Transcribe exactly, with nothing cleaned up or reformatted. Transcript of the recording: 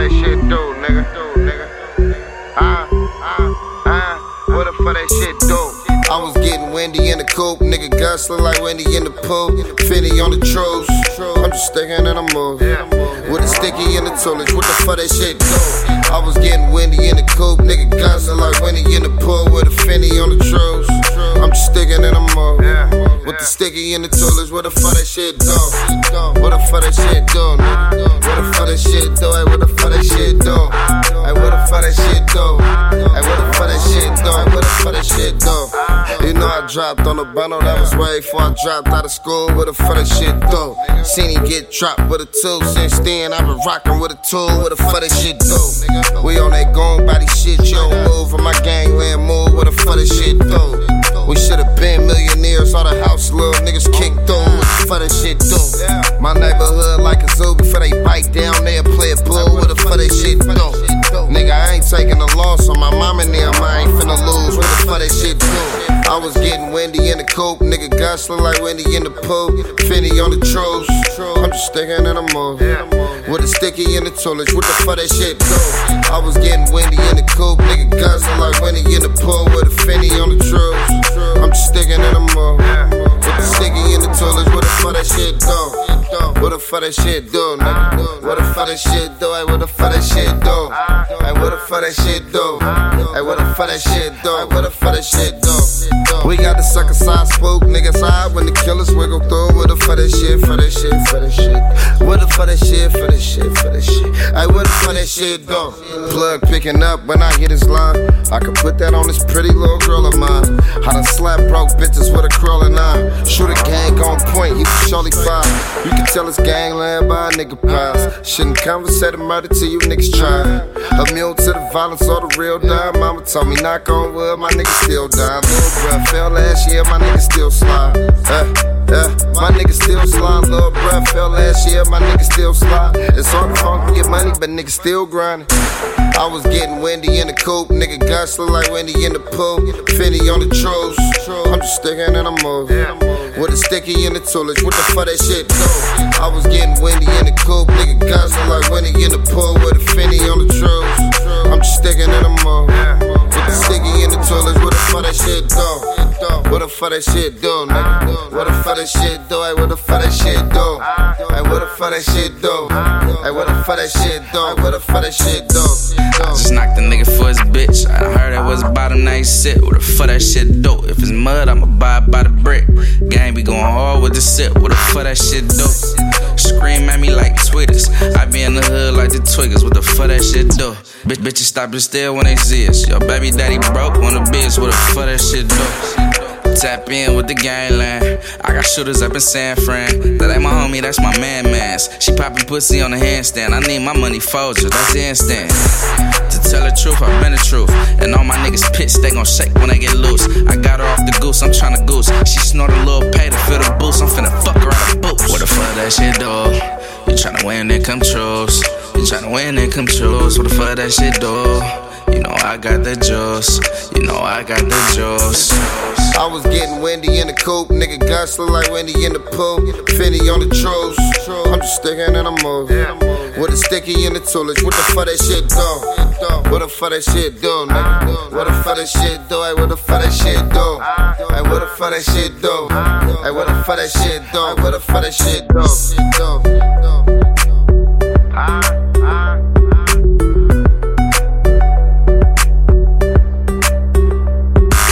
that shit do, nigga? Ah, ah, ah, what the fuck that shit do? I was getting windy in the coupe, nigga guts look like Wendy in the pool. Finny on the trolls, I'm just sticking in the move. With a sticky in the toilet, what the fuck that shit do? I was getting windy in the coupe, nigga guts look like Wendy in the pool. With a Finny on the trolls, I'm just sticking in the move. With the sticky in the toilets, what the fuck that shit do? What the fuck that shit do, nigga? What the fuck that shit do? Hey, what the fuck that shit do? Hey, what the fuck that shit do? Hey, what the fuck that shit do? Hey, what the fuck that shit do? You know I dropped on the bundle, that was way before I dropped out of school. What the fuck that shit do? Seen him get dropped with a two. Since then I've been rocking with a tool. What the fuck that shit do? We on that gone body shit, you don't move. And my gangland move. What the fuck that shit do? We should've been millionaires, all the house little niggas kicked through. What the fuck that shit do? My neighborhood like a zoo. Before they bite down, they'll play it blue. What the fuck that shit do? Nigga, I ain't taking a loss on my mom and them. I ain't finna lose. What the fuck that shit do? I was getting windy in the coupe, nigga guts look like Wendy in the pool. Finny on the trolls, I'm just sticking in the move. With a sticky in the toilet, what the fuck that shit do? I was getting windy in the coupe, nigga guts look like Wendy in the pool. With a Finny on the trolls, I'm just sticking in the move. With the sticky in the toilet, what the fuck that shit do? What the fuck that shit do, nigga? What the fuck that shit do? Hey, what the fuck that shit do? Hey, what the fuck that shit do? Hey, what the fuck that shit do? What the fuck that shit do? We got the sucker side spook, niggas high when the killers wiggle through. What the fuck that shit, for that shit, for that shit. What the fuck that shit, for that shit, for that shit. Hey, what the fuck that shit do? Plug picking up when I hit his line. I could put that on this pretty little girl of mine. I done slap broke bitches with a curling eye. Shoot a gang on point, he was surely fine. You can tell it's gangland by a nigga pies. Shouldn't conversate a murder till you niggas try. Immune to the violence or the real dime. Mama told me knock on wood, my niggas still dying. Little bruh fell last year, my niggas still slide. Uh, uh, my niggas still slide. Little bruh fell last year, my niggas still slide. It's hard to funk to get money, but niggas still grinding. I was getting windy in the coupe, nigga guts look like Wendy in the pool. Finny on the trolls, I'm just sticking in the move. With a sticky in the toilet, what the fuck that shit do? I was getting windy in the coupe, nigga guts look like Wendy in the pool. With a Finny on the trolls, I'm just sticking in the move. With the sticky in the toilet, what the fuck that shit do? What the fuck that shit do, nigga? What the fuck that shit do? Hey, what the fuck that shit do? Hey, what the fuck that shit do? Hey, what the fuck that shit do? What the fuck that shit do? I just knocked the nigga for his bitch. I heard that was bottom, now he sit. What the fuck that shit do? If it's mud, I'ma buy it by the brick. Gang be going hard with the sip. What the fuck that shit do? Scream at me like Twitters. I be in the hood like the Twiggers. What the fuck that shit do? Bitch, bitches stop and still when they see us. Your baby daddy broke on the bitch. What the fuck that shit do? Tap in with the gangland. I got shooters up in San Fran. That ain't my homie, that's my man-mans. She poppin' pussy on the handstand. I need my money folded, that's instant. To tell the truth, I've been the truth. And all my niggas pitch, they gon' shake when they get loose. I got her off the goose, I'm tryna goose. She snort a little pay to fill the boost. I'm finna fuck her out of boots. What the fuck that shit do? You tryna win, then come choose. You tryna win, then come choose. What the fuck that shit do? You know I got the juice. You know I got the juice. I was getting windy in the coupe, nigga guts look like Wendy in the pool. Finny on the trolls, I'm just sticking in the move. With a sticky in the toilet, what the fuck that shit do? What the fuck that shit do, nigga? What the fuck that shit do? Hey, what the fuck that shit do? Hey, what the fuck that shit do? Hey, what the fuck that shit do? What the fuck that shit do?